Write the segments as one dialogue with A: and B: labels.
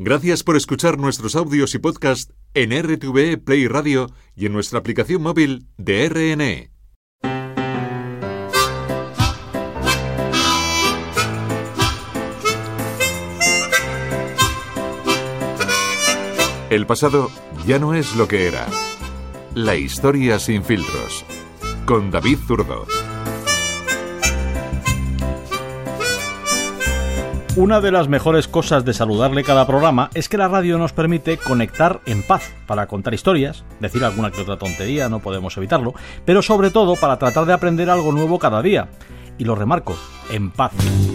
A: Gracias por escuchar nuestros audios y podcast en RTVE Play Radio y en nuestra aplicación móvil de RNE. El pasado ya no es lo que era. La historia sin filtros. Con David Zurdo.
B: Una de las mejores cosas de saludarle cada programa es que la radio nos permite conectar en paz para contar historias, decir alguna que otra tontería, no podemos evitarlo, pero sobre todo para tratar de aprender algo nuevo cada día. Y lo remarco, en paz.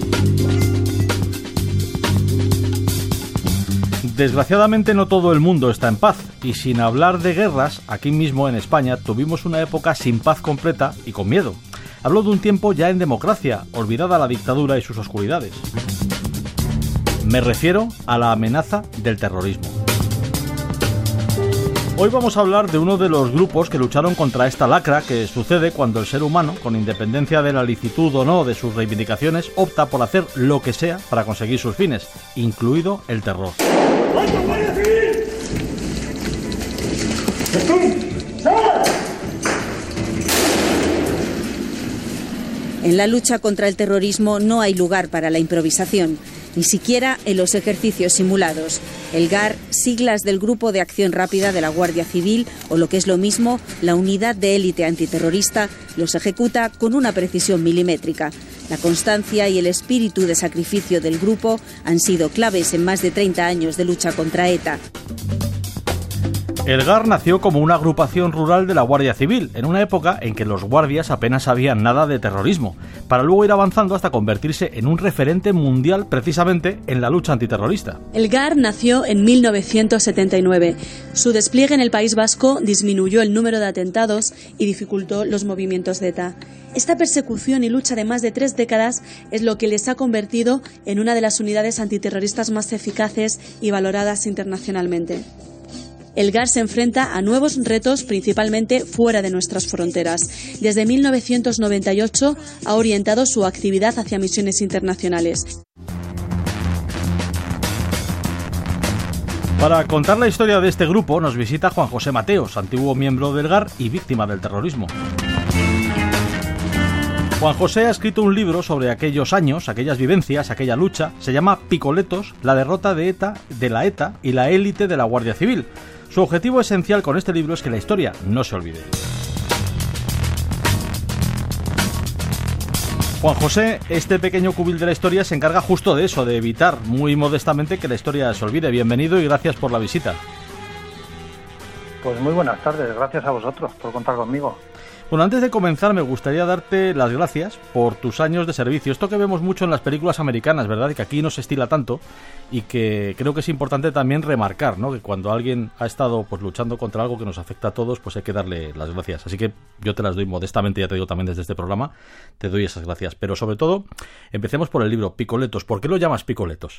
B: Desgraciadamente no todo el mundo está en paz, y sin hablar de guerras, aquí mismo en España tuvimos una época sin paz completa y con miedo. Hablo de un tiempo ya en democracia, olvidada la dictadura y sus oscuridades. Me refiero a la amenaza del terrorismo. Hoy vamos a hablar de uno de los grupos que lucharon contra esta lacra que sucede cuando el ser humano, con independencia de la licitud o no de sus reivindicaciones, opta por hacer lo que sea para conseguir sus fines, incluido el terror.
C: En la lucha contra el terrorismo no hay lugar para la improvisación, ni siquiera en los ejercicios simulados. El GAR, siglas del Grupo de Acción Rápida de la Guardia Civil, o lo que es lo mismo, la Unidad de Élite Antiterrorista, los ejecuta con una precisión milimétrica. La constancia y el espíritu de sacrificio del grupo han sido claves en más de 30 años de lucha contra ETA.
B: El GAR nació como una agrupación rural de la Guardia Civil, en una época en que los guardias apenas sabían nada de terrorismo, para luego ir avanzando hasta convertirse en un referente mundial precisamente en la lucha antiterrorista.
D: El GAR nació en 1979. Su despliegue en el País Vasco disminuyó el número de atentados y dificultó los movimientos de ETA. Esta persecución y lucha de más de 3 décadas es lo que les ha convertido en una de las unidades antiterroristas más eficaces y valoradas internacionalmente. El GAR se enfrenta a nuevos retos, principalmente fuera de nuestras fronteras. Desde 1998 ha orientado su actividad hacia misiones internacionales.
B: Para contar la historia de este grupo nos visita Juan José Mateos, antiguo miembro del GAR y víctima del terrorismo. Juan José ha escrito un libro sobre aquellos años, aquellas vivencias, aquella lucha. Se llama Picoletos, la derrota de la ETA y la élite de la Guardia Civil. Su objetivo esencial con este libro es que la historia no se olvide. Juan José, este pequeño cubil de la historia se encarga justo de eso, de evitar muy modestamente que la historia se olvide. Bienvenido y gracias por la visita.
E: Pues muy buenas tardes, gracias a vosotros por contar conmigo.
B: Bueno, antes de comenzar me gustaría darte las gracias por tus años de servicio. Esto que vemos mucho en las películas americanas, ¿verdad? Y que aquí no se estila tanto y que creo que es importante también remarcar, ¿no? Que cuando alguien ha estado pues luchando contra algo que nos afecta a todos, pues hay que darle las gracias. Así que yo te las doy modestamente, ya te digo también desde este programa, te doy esas gracias. Pero sobre todo, empecemos por el libro Picoletos. ¿Por qué lo llamas Picoletos?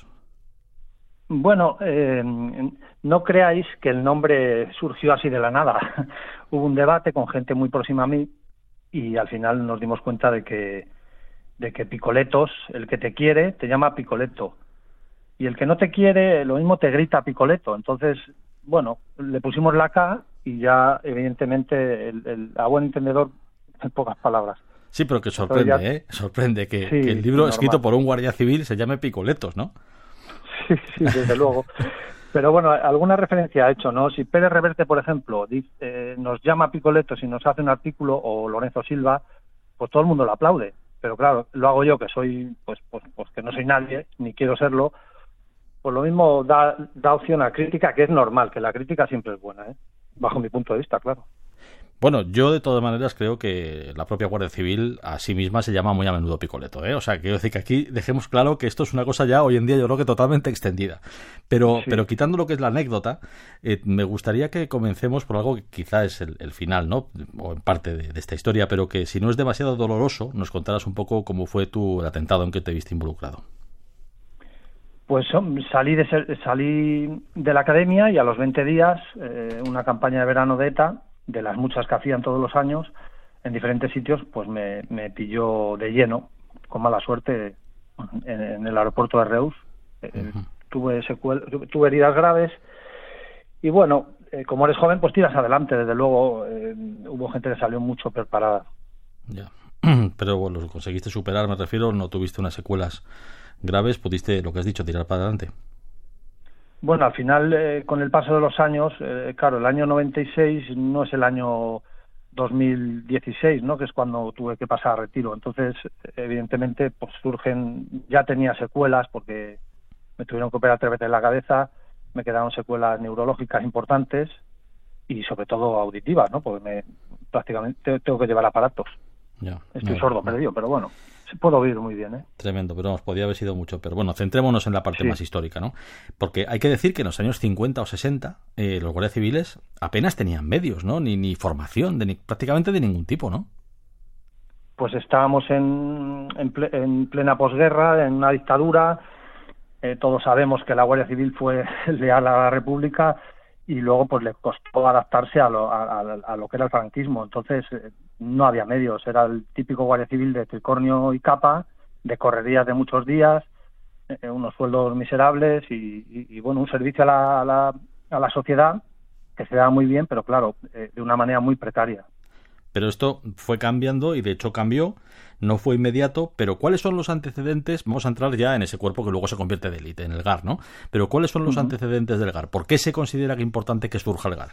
E: Bueno, no creáis que el nombre surgió así de la nada. Hubo un debate con gente muy próxima a mí y al final nos dimos cuenta de que Picoletos, el que te quiere, te llama Picoleto. Y el que no te quiere, lo mismo te grita Picoleto. Entonces, bueno, le pusimos la K y ya, evidentemente, a buen entendedor, en pocas palabras.
B: Sí, pero que sorprende, Sorprende que el libro
E: normal,
B: escrito por un guardia civil se llame Picoletos, ¿no?
E: Sí, desde luego. Pero bueno, alguna referencia ha hecho, ¿no? Si Pérez Reverte, por ejemplo, nos llama Picoletos y nos hace un artículo, o Lorenzo Silva, pues todo el mundo lo aplaude. Pero claro, lo hago yo, que soy, pues que no soy nadie, ni quiero serlo, pues lo mismo da opción a crítica, que es normal, que la crítica siempre es buena, bajo mi punto de vista, claro.
B: Bueno, yo de todas maneras creo que la propia Guardia Civil a sí misma se llama muy a menudo Picoleto, O sea, quiero decir que aquí dejemos claro que esto es una cosa ya hoy en día yo creo que totalmente extendida. Pero quitando lo que es la anécdota, me gustaría que comencemos por algo que quizá es el final, ¿no? O en parte de esta historia, pero que si no es demasiado doloroso, nos contarás un poco cómo fue el atentado en que te viste involucrado.
E: Pues salí de la academia y a los 20 días, una campaña de verano de ETA, de las muchas que hacían todos los años, en diferentes sitios, pues me pilló de lleno, con mala suerte, en el aeropuerto de Reus, tuve heridas graves y bueno, como eres joven pues tiras adelante, desde luego. Hubo gente que salió mucho preparada.
B: Ya. Pero bueno, lo conseguiste superar, me refiero, no tuviste unas secuelas graves, pudiste, lo que has dicho, tirar para adelante.
E: Bueno, al final, con el paso de los años, claro, el año 96 no es el año 2016, ¿no? Que es cuando tuve que pasar a retiro. Entonces, evidentemente, pues ya tenía secuelas porque me tuvieron que operar 3 veces la cabeza, me quedaron secuelas neurológicas importantes y sobre todo auditivas, ¿no? Porque prácticamente tengo que llevar aparatos.
B: Ya,
E: Estoy sordo, perdido, pero bueno, puedo oír muy bien, ¿eh?
B: Tremendo, pero vamos, podía haber sido mucho. Pero bueno, centrémonos en la parte más histórica, ¿no? Porque hay que decir que en los años 50 o 60 los guardias civiles apenas tenían medios, ¿no? Ni formación, prácticamente de ningún tipo, ¿no?
E: Pues estábamos en plena posguerra, en una dictadura. Todos sabemos que la Guardia Civil fue leal a la República y luego pues le costó adaptarse a lo que era el franquismo. Entonces no había medios, era el típico Guardia Civil de tricornio y capa, de correrías de muchos días, unos sueldos miserables y bueno, un servicio a la sociedad que se daba muy bien, pero claro, de una manera muy precaria.
B: Pero esto fue cambiando y de hecho cambió, no fue inmediato, pero ¿cuáles son los antecedentes? Vamos a entrar ya en ese cuerpo que luego se convierte de élite, en el GAR, ¿no? Pero ¿cuáles son los antecedentes del GAR? ¿Por qué se considera que es importante que surja el GAR?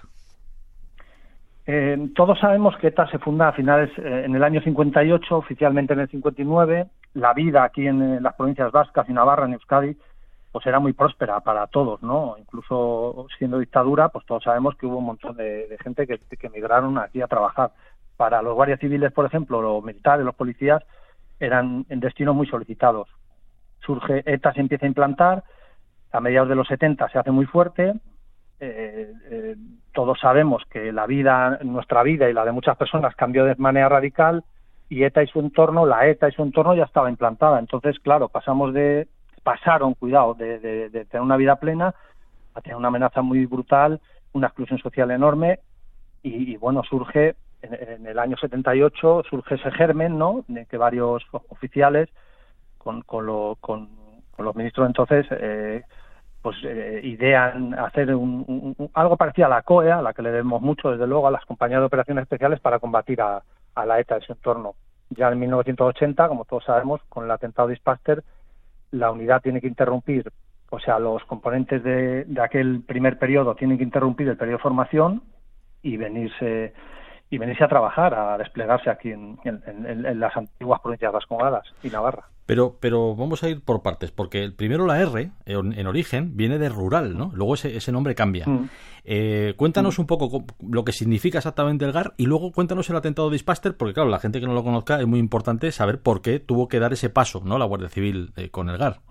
E: Todos sabemos que ETA se funda a finales, en el año 58, oficialmente en el 59. La vida aquí en las provincias vascas y Navarra, en Euskadi, pues era muy próspera para todos, ¿no? Incluso siendo dictadura, pues todos sabemos que hubo un montón de gente que emigraron aquí a trabajar. Para los guardias civiles, por ejemplo, los militares, los policías, eran en destinos muy solicitados. ETA se empieza a implantar, a mediados de los 70 se hace muy fuerte. Todos sabemos que nuestra vida y la de muchas personas cambió de manera radical y la ETA y su entorno ya estaba implantada. Entonces, claro, pasaron de tener una vida plena a tener una amenaza muy brutal, una exclusión social enorme y bueno, surge en el año 78 surge ese germen, ¿no? De que varios oficiales con los ministros entonces idean hacer algo parecido a la COE, a la que le debemos mucho, desde luego, a las compañías de operaciones especiales para combatir a la ETA y su entorno. Ya en 1980, como todos sabemos, con el atentado de Ispaster, la unidad tiene que interrumpir, o sea, los componentes de aquel primer periodo tienen que interrumpir el periodo de formación y venirse a trabajar, a desplegarse aquí en las antiguas provincias vascongadas y Navarra.
B: Pero vamos a ir por partes, porque primero la R, en origen, viene de rural, ¿no? Luego ese nombre cambia. Cuéntanos un poco lo que significa exactamente el GAR y luego cuéntanos el atentado de Ispaster, porque claro, la gente que no lo conozca es muy importante saber por qué tuvo que dar ese paso, ¿no? La Guardia Civil con el GAR.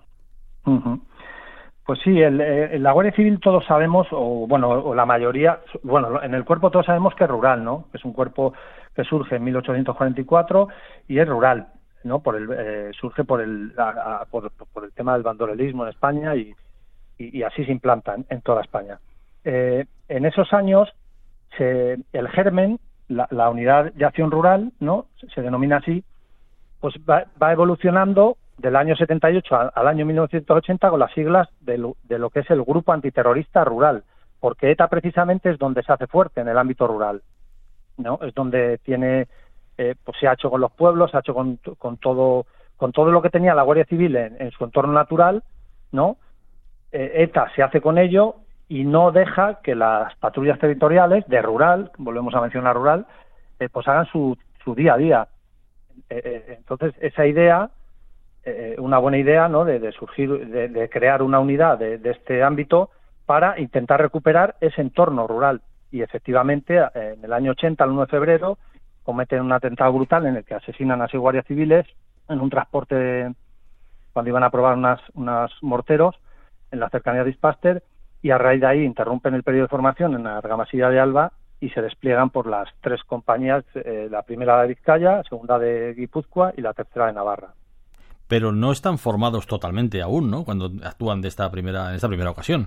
E: Pues sí, la Guardia Civil todos sabemos, o la mayoría, en el cuerpo todos sabemos que es rural, ¿no? Es un cuerpo que surge en 1844 y es rural, ¿no? Surge por el tema del bandolerismo en España y así se implanta en toda España. En esos años, el germen, la unidad de acción rural, ¿no? Se denomina así, pues va evolucionando del año 78 al año 1980 con las siglas de lo que es el Grupo Antiterrorista Rural, porque ETA precisamente es donde se hace fuerte en el ámbito rural, ¿no? Es donde tiene, pues se ha hecho con los pueblos, se ha hecho con todo lo que tenía la Guardia Civil en su entorno natural, ¿no? ETA se hace con ello y no deja que las patrullas territoriales de rural, volvemos a mencionar rural, pues hagan su día a día. Entonces esa idea, una buena idea, ¿no? de surgir, de crear una unidad de este ámbito para intentar recuperar ese entorno rural. Y efectivamente, en el año 80, el 1 de febrero, cometen un atentado brutal en el que asesinan a 6 guardias civiles en un transporte cuando iban a probar unas morteros en la cercanía de Ispaster, y a raíz de ahí interrumpen el periodo de formación en la Argamasilla de Alba y se despliegan por las 3 compañías, la primera de Vizcaya, la segunda de Guipúzcoa y la tercera de Navarra.
B: Pero no están formados totalmente aún, ¿no? Cuando actúan en esta primera ocasión.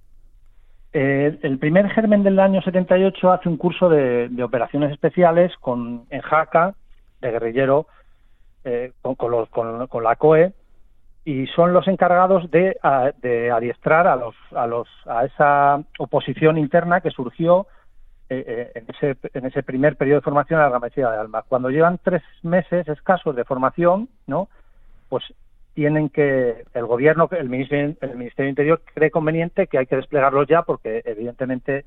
E: El primer germen del año 78 hace un curso de operaciones especiales en Jaca, de guerrillero, con la COE, y son los encargados de adiestrar a esa oposición interna que surgió en ese primer periodo de formación a la Argamasilla de Alma. Cuando llevan 3 meses escasos de formación, ¿no?, pues tienen que el gobierno, el Ministerio de Interior cree conveniente que hay que desplegarlos ya, porque evidentemente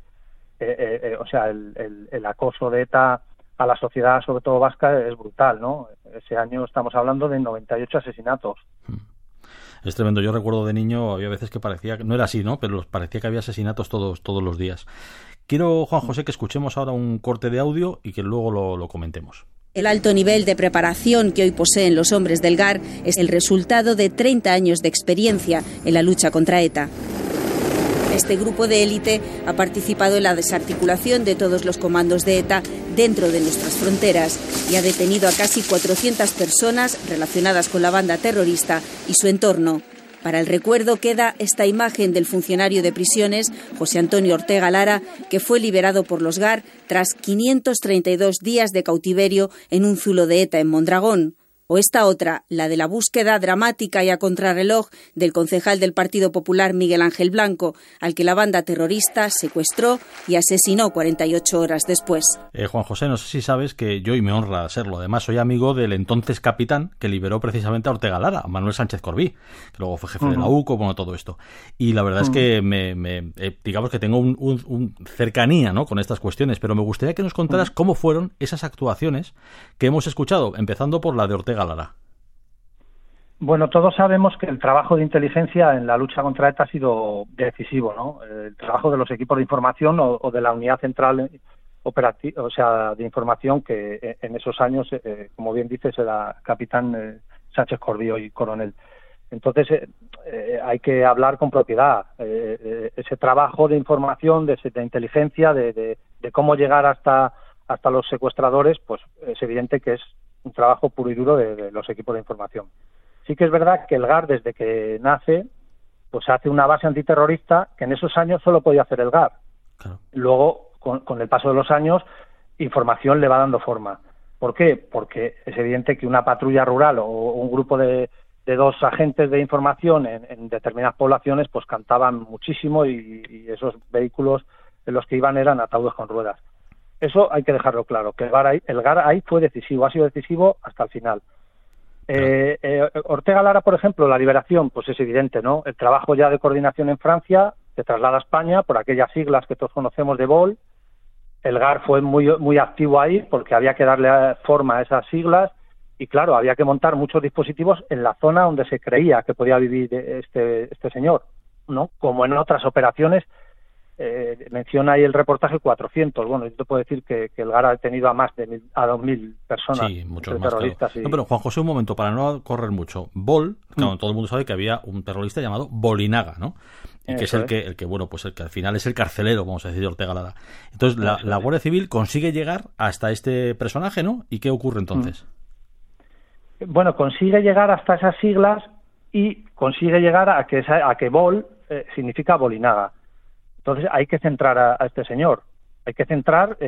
E: el acoso de ETA a la sociedad, sobre todo vasca, es brutal, ¿no? Ese año estamos hablando de 98 asesinatos.
B: Es tremendo. Yo recuerdo de niño, había veces que parecía, no era así, ¿no?, pero parecía que había asesinatos todos los días. Quiero, Juan José, que escuchemos ahora un corte de audio y que luego lo comentemos.
C: El alto nivel de preparación que hoy poseen los hombres del GAR es el resultado de 30 años de experiencia en la lucha contra ETA. Este grupo de élite ha participado en la desarticulación de todos los comandos de ETA dentro de nuestras fronteras y ha detenido a casi 400 personas relacionadas con la banda terrorista y su entorno. Para el recuerdo queda esta imagen del funcionario de prisiones, José Antonio Ortega Lara, que fue liberado por los GAR tras 532 días de cautiverio en un zulo de ETA en Mondragón. O esta otra, la de la búsqueda dramática y a contrarreloj del concejal del Partido Popular Miguel Ángel Blanco, al que la banda terrorista secuestró y asesinó 48 horas después.
B: Juan José, no sé si sabes que yo, y me honra serlo, además soy amigo del entonces capitán que liberó precisamente a Ortega Lara, a Manuel Sánchez Corbí, que luego fue jefe de la UCO, bueno, todo esto. Y la verdad es que digamos que tengo un cercanía, ¿no?, con estas cuestiones, pero me gustaría que nos contaras cómo fueron esas actuaciones que hemos escuchado, empezando por la de Ortega Lara.
E: Bueno, todos sabemos que el trabajo de inteligencia en la lucha contra ETA ha sido decisivo, ¿no? El trabajo de los equipos de información o de la unidad central operativa, o sea, de información, que en esos años, como bien dices, era capitán Sánchez Corbí y coronel. Entonces, hay que hablar con propiedad. Ese trabajo de información, de inteligencia, de cómo llegar hasta los secuestradores, pues es evidente que es un trabajo puro y duro de los equipos de información. Sí que es verdad que el GAR, desde que nace, pues hace una base antiterrorista que en esos años solo podía hacer el GAR. Claro. Luego, con el paso de los años, información le va dando forma. ¿Por qué? Porque es evidente que una patrulla rural o un grupo de 2 agentes de información en determinadas poblaciones pues cantaban muchísimo y esos vehículos en los que iban eran ataúdes con ruedas. Eso hay que dejarlo claro, que el GAR ahí fue decisivo, ha sido decisivo hasta el final. Ortega Lara, por ejemplo, la liberación, pues es evidente, ¿no? El trabajo ya de coordinación en Francia se traslada a España por aquellas siglas que todos conocemos de BOL. El GAR fue muy activo ahí porque había que darle forma a esas siglas y, claro, había que montar muchos dispositivos en la zona donde se creía que podía vivir este señor, ¿no? Como en otras operaciones. Menciona ahí el reportaje 400. Bueno, yo te puedo decir que el GAR ha detenido a más de 2.000 personas.
B: Sí, muchos más,
E: terroristas.
B: Claro. No, pero Juan José, un momento, para no correr mucho. Bol, claro, todo el mundo sabe que había un terrorista llamado Bolinaga, ¿no? Y que es el que al final es el carcelero, vamos a decir, de Ortega Lara. Entonces, la Guardia Civil consigue llegar hasta este personaje, ¿no? ¿Y qué ocurre entonces?
E: Bueno, consigue llegar hasta esas siglas y consigue llegar a que Bol significa Bolinaga. Entonces hay que centrar a este señor, hay que centrar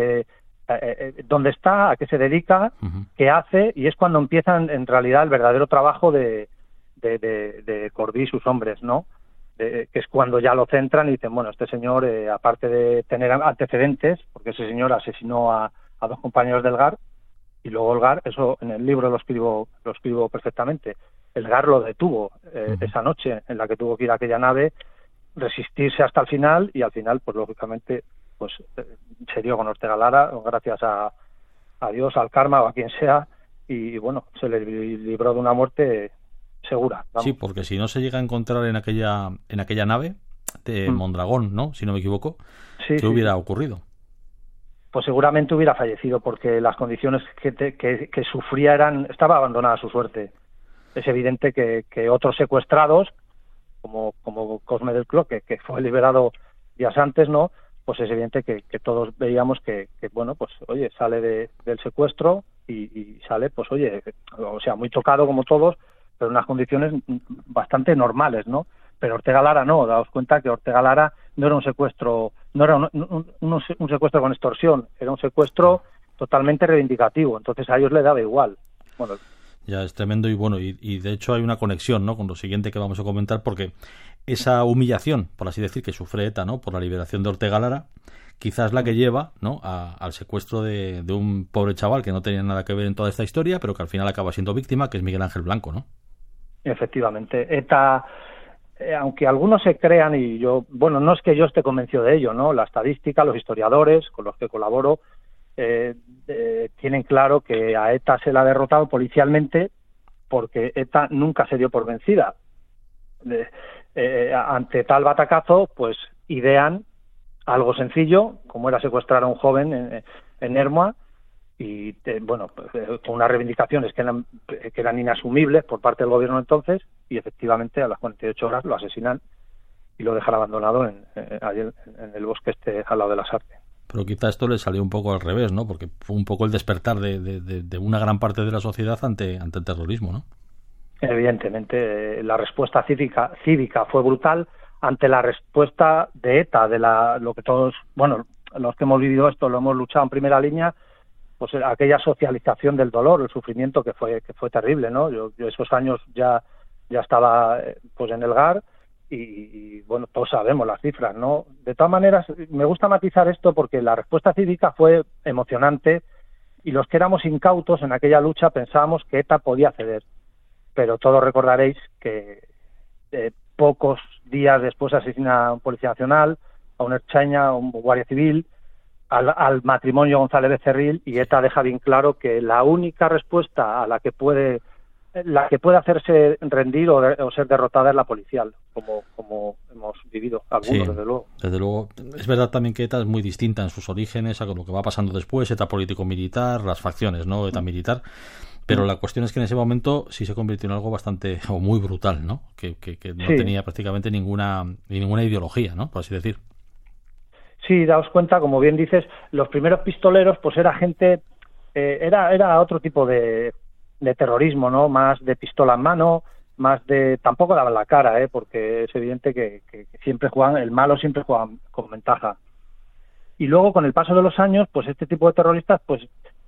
E: dónde está, a qué se dedica, qué hace, y es cuando empiezan en realidad el verdadero trabajo de Corbí y sus hombres, ¿no? Que es cuando ya lo centran y dicen, bueno, este señor, aparte de tener antecedentes, porque ese señor asesinó a 2 compañeros del GAR, y luego el GAR, eso en el libro lo escribo perfectamente, el GAR lo detuvo esa noche en la que tuvo que ir a aquella nave, resistirse hasta el final, y al final, pues lógicamente, pues se dio con Ortega Lara, gracias a Dios, al karma o a quien sea, y bueno, se le libró de una muerte segura. Vamos.
B: Sí, porque si no se llega a encontrar en aquella nave de Mondragón, ¿no? Si no me equivoco, ¿qué hubiera ocurrido?
E: Pues seguramente hubiera fallecido, porque las condiciones que sufría estaba abandonada a su suerte. Es evidente que otros secuestrados, como Cosme del Cló, que fue liberado días antes, ¿no? Pues es evidente que todos veíamos que bueno, pues oye, sale del secuestro y sale, pues oye, o sea, muy tocado como todos, pero en unas condiciones bastante normales, ¿no? Pero Ortega Lara no, daos cuenta que Ortega Lara no era un secuestro, no era un secuestro con extorsión, era un secuestro totalmente reivindicativo, entonces a ellos le daba igual. Bueno,
B: Ya es tremendo y bueno, y de hecho hay una conexión, ¿no?, con lo siguiente que vamos a comentar, porque esa humillación, por así decir, que sufre ETA, ¿no?, por la liberación de Ortega Lara, quizás la que lleva, ¿no?, al secuestro de un pobre chaval que no tenía nada que ver en toda esta historia, pero que al final acaba siendo víctima, que es Miguel Ángel Blanco, ¿no?
E: Efectivamente. ETA, aunque algunos se crean, y yo, bueno, no es que yo esté convencido de ello, ¿no? La estadística, los historiadores con los que colaboro, tienen claro que a ETA se la ha derrotado policialmente porque ETA nunca se dio por vencida. Ante tal batacazo, pues idean algo sencillo, como era secuestrar a un joven en Ermua, y bueno, con unas reivindicaciones que eran inasumibles por parte del gobierno entonces, y efectivamente a las 48 horas lo asesinan y lo dejan abandonado allí en el bosque al lado de la Sarte.
B: Pero quizá esto le salió un poco al revés, ¿no? Porque fue un poco el despertar de una gran parte de la sociedad ante el terrorismo, ¿no?
E: Evidentemente, la respuesta cívica fue brutal ante la respuesta de ETA, lo que todos, bueno, los que hemos vivido esto, lo hemos luchado en primera línea, pues aquella socialización del dolor, el sufrimiento que fue terrible, ¿no? Yo esos años ya estaba pues en el GAR y bueno, todos sabemos las cifras, ¿no? De todas maneras, me gusta matizar esto porque la respuesta cívica fue emocionante y los que éramos incautos en aquella lucha pensábamos que ETA podía ceder, pero todos recordaréis que pocos días después asesina a un policía nacional, a un ertzaina, a un guardia civil, al matrimonio González Becerril, y ETA deja bien claro que la única respuesta a la que puede hacerse rendir o ser derrotada es la policial, como hemos vivido algunos,
B: sí,
E: desde luego.
B: Desde luego. Es verdad también que ETA es muy distinta en sus orígenes a lo que va pasando después, ETA político-militar, las facciones, ¿no?, ETA militar. Pero la cuestión es que en ese momento sí se convirtió en algo bastante o muy brutal, ¿no? Que no tenía prácticamente ninguna ideología, ¿no?, por así decir.
E: Sí, daos cuenta, como bien dices, los primeros pistoleros, pues era gente, era otro tipo de terrorismo, ¿no? Más de pistola en mano, tampoco daban la cara, porque es evidente que siempre el malo siempre juega con ventaja. Y luego, con el paso de los años, pues este tipo de terroristas, pues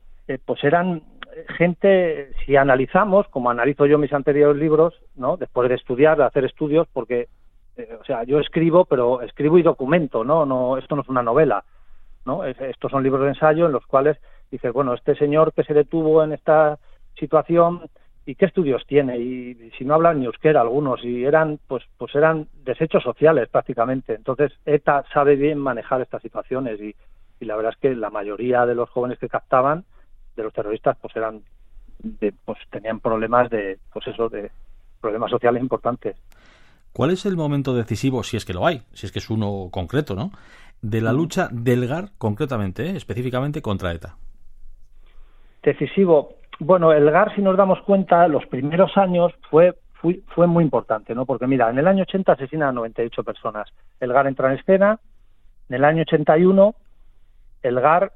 E: eran gente, si analizamos, como analizo yo mis anteriores libros, ¿no?, después de estudiar, de hacer estudios, porque o sea, yo escribo, pero escribo y documento, no, esto no es una novela, ¿no? Estos son libros de ensayo en los cuales dices, bueno, este señor que se detuvo en esta situación, ¿y qué estudios tiene? Y si no hablan ni euskera algunos, y eran pues eran desechos sociales prácticamente. Entonces ETA sabe bien manejar estas situaciones y la verdad es que la mayoría de los jóvenes que captaban, de los terroristas, pues tenían problemas de problemas sociales importantes.
B: ¿Cuál es el momento decisivo, si es que lo hay, si es que es uno concreto, ¿no?, de la lucha del GAR concretamente, específicamente contra ETA?
E: Decisivo. Bueno, el GAR, si nos damos cuenta, los primeros años fue muy importante, ¿no? Porque mira, en el año 80 asesinan a 98 personas. El GAR entra en escena. En el año 81 el GAR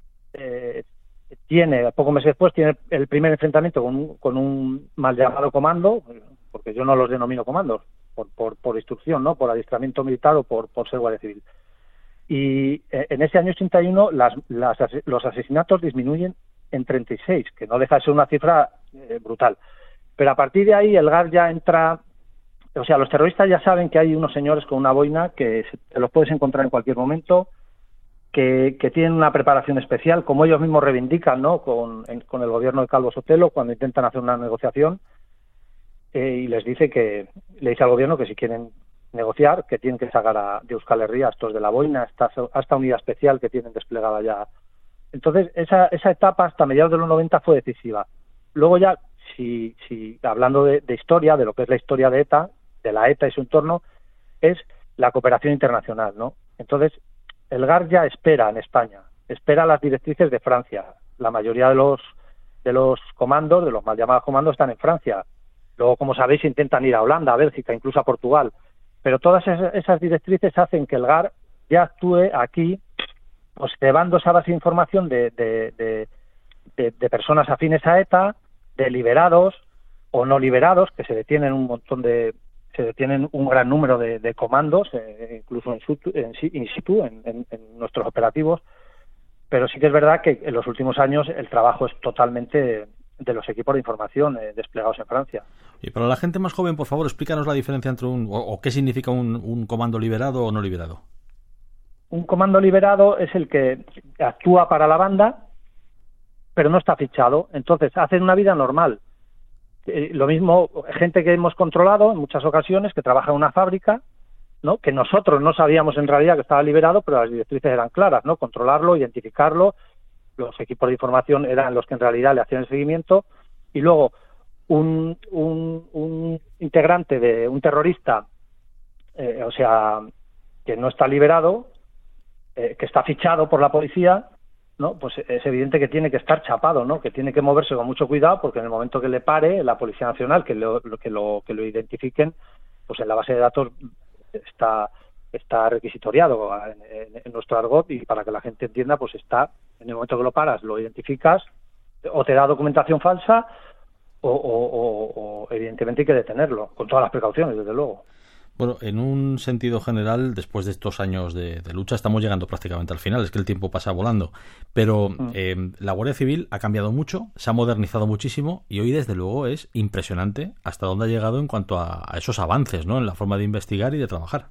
E: pocos meses después, tiene el primer enfrentamiento con un mal llamado comando, porque yo no los denomino comandos, por instrucción, ¿no?, por adiestramiento militar o por ser guardia civil. Y en ese año 81 los asesinatos disminuyen en 36, que no deja de ser una cifra brutal. Pero a partir de ahí el GAR ya entra, o sea, los terroristas ya saben que hay unos señores con una boina que te los puedes encontrar en cualquier momento, que tienen una preparación especial, como ellos mismos reivindican, ¿no?, con el gobierno de Calvo Sotelo cuando intentan hacer una negociación. Y le dice al gobierno que si quieren negociar, que tienen que sacar de Euskal Herria a estos de la boina, a esta unidad especial que tienen desplegada ya. Entonces, esa etapa hasta mediados de los 90 fue decisiva. Luego ya, si hablando de historia, de lo que es la historia de ETA, de la ETA y su entorno, es la cooperación internacional, ¿no? Entonces, el GAR ya espera en España, espera las directrices de Francia. La mayoría de los comandos, de los mal llamados comandos, están en Francia. Luego, como sabéis, intentan ir a Holanda, a Bélgica, incluso a Portugal. Pero todas esas directrices hacen que el GAR ya actúe aquí, pues llevando esa base de información de personas afines a ETA, de liberados o no liberados, que se detienen un gran número de comandos, incluso in situ, en nuestros operativos. Pero sí que es verdad que en los últimos años el trabajo es totalmente de los equipos de información desplegados en Francia.
B: Y para la gente más joven, por favor, explícanos la diferencia entre o qué significa un comando liberado o no liberado.
E: Un comando liberado es el que actúa para la banda, pero no está fichado. Entonces, hacen una vida normal. Lo mismo, gente que hemos controlado en muchas ocasiones, que trabaja en una fábrica, ¿no? Que nosotros no sabíamos en realidad que estaba liberado, pero las directrices eran claras, ¿no? Controlarlo, identificarlo. Los equipos de información eran los que en realidad le hacían el seguimiento. Y luego, un integrante de un terrorista, que no está liberado, que está fichado por la policía, ¿no? Pues es evidente que tiene que estar chapado, ¿no? Que tiene que moverse con mucho cuidado, porque en el momento que le pare la Policía Nacional, que lo identifiquen, pues en la base de datos está requisitoriado en nuestro argot, y para que la gente entienda, pues está, en el momento que lo paras, lo identificas, o te da documentación falsa, o evidentemente hay que detenerlo, con todas las precauciones, desde luego.
B: Bueno, en un sentido general, después de estos años de lucha, estamos llegando prácticamente al final. Es que el tiempo pasa volando. Pero la Guardia Civil ha cambiado mucho, se ha modernizado muchísimo, y hoy, desde luego, es impresionante hasta dónde ha llegado en cuanto a esos avances, ¿no?, en la forma de investigar y de trabajar.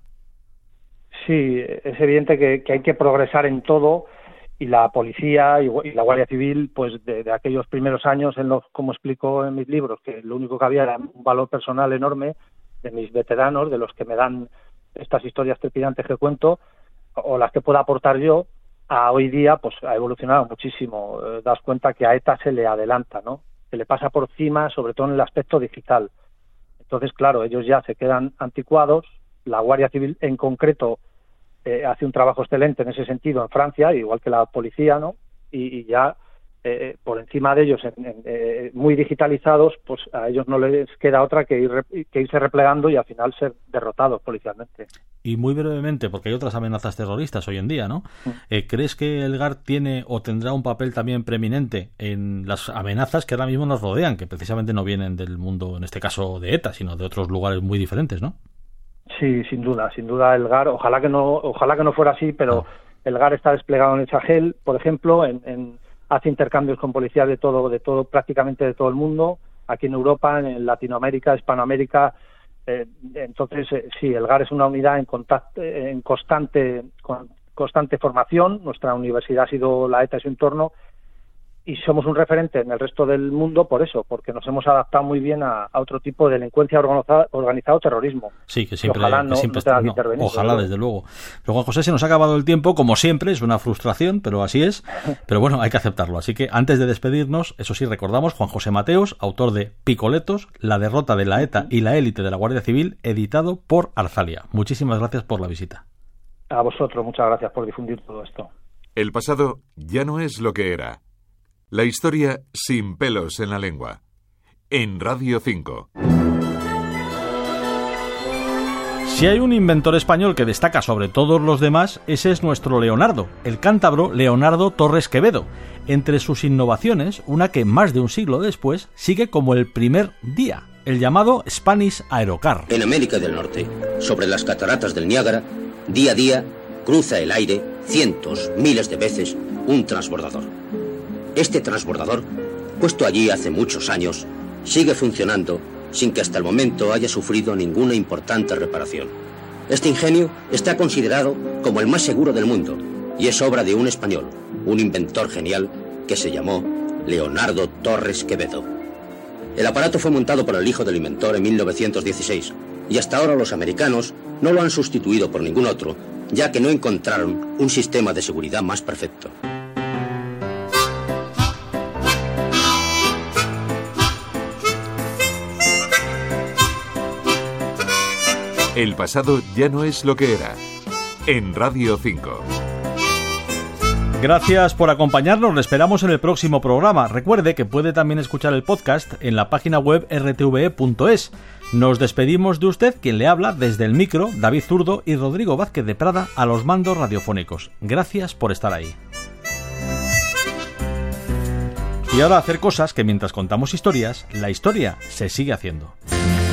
E: Sí, es evidente que hay que progresar en todo, y la policía y la Guardia Civil, pues de aquellos primeros años, como explico en mis libros, que lo único que había era un valor personal enorme de mis veteranos, de los que me dan estas historias trepidantes que cuento, o las que pueda aportar yo, a hoy día pues ha evolucionado muchísimo. Das cuenta que a ETA se le adelanta, ¿no? Se le pasa por encima, sobre todo en el aspecto digital. Entonces, claro, ellos ya se quedan anticuados. La Guardia Civil en concreto hace un trabajo excelente en ese sentido en Francia, igual que la policía, ¿no? Y ya por encima de ellos, muy digitalizados, pues a ellos no les queda otra que irse replegando y al final ser derrotados policialmente.
B: Y muy brevemente, porque hay otras amenazas terroristas hoy en día, ¿no? ¿Crees que el GAR tiene o tendrá un papel también preeminente en las amenazas que ahora mismo nos rodean, que precisamente no vienen del mundo, en este caso de ETA, sino de otros lugares muy diferentes, ¿no? Sí,
E: sin duda el GAR, ojalá que no fuera así, pero el GAR está desplegado en el Sahel, por ejemplo, hace intercambios con policías de todo, prácticamente de todo el mundo, aquí en Europa, en Latinoamérica, Hispanoamérica. Entonces, sí, el GAR es una unidad en constante formación. Nuestra universidad ha sido la ETA y su entorno, y somos un referente en el resto del mundo por eso, porque nos hemos adaptado muy bien a otro tipo de delincuencia organizada o terrorismo.
B: Sí, que siempre ojalá, desde luego. Pero Juan José, se nos ha acabado el tiempo, como siempre, es una frustración, pero así es. Pero bueno, hay que aceptarlo. Así que antes de despedirnos, eso sí, recordamos, Juan José Mateos, autor de Picoletos, la derrota de la ETA y la élite de la Guardia Civil, editado por Arzalia. Muchísimas gracias por la visita.
E: A vosotros, muchas gracias por difundir todo esto.
A: El pasado ya no es lo que era. La historia sin pelos en la lengua. En Radio 5.
B: Si hay un inventor español que destaca sobre todos los demás, ese es nuestro Leonardo, el cántabro Leonardo Torres Quevedo. Entre sus innovaciones, una que más de un siglo después sigue como el primer día, el llamado Spanish Aerocar.
F: En América del Norte, sobre las cataratas del Niágara, día a día, cruza el aire cientos, miles de veces un transbordador. Este transbordador, puesto allí hace muchos años, sigue funcionando sin que hasta el momento haya sufrido ninguna importante reparación. Este ingenio está considerado como el más seguro del mundo y es obra de un español, un inventor genial que se llamó Leonardo Torres Quevedo. El aparato fue montado por el hijo del inventor en 1916 y hasta ahora los americanos no lo han sustituido por ningún otro, ya que no encontraron un sistema de seguridad más perfecto.
A: El pasado ya no es lo que era. En Radio 5.
B: Gracias por acompañarnos, le esperamos en el próximo programa. Recuerde que puede también escuchar el podcast en la página web rtve.es. Nos despedimos de usted, quien le habla desde el micro, David Zurdo y Rodrigo Vázquez de Prada a los mandos radiofónicos. Gracias por estar ahí. Y ahora hacer cosas que mientras contamos historias, la historia se sigue haciendo.